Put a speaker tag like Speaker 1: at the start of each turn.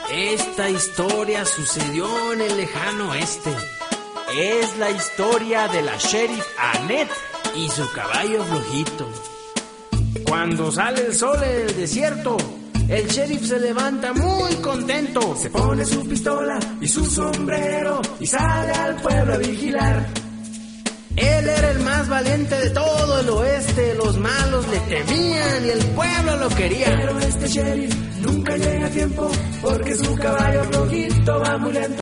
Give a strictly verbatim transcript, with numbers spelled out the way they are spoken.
Speaker 1: Esta historia sucedió en el lejano oeste. Es la historia de la sheriff Annette y su caballo flojito. Cuando sale el sol en el desierto, el sheriff se levanta muy contento.
Speaker 2: Se pone su pistola y su sombrero y sale al pueblo a vigilar.
Speaker 1: Él era el más valiente de todo el oeste. Los malos le temían y el pueblo lo quería.
Speaker 2: Pero este sheriff nunca llega a tiempo porque su caballo flojito va muy lento.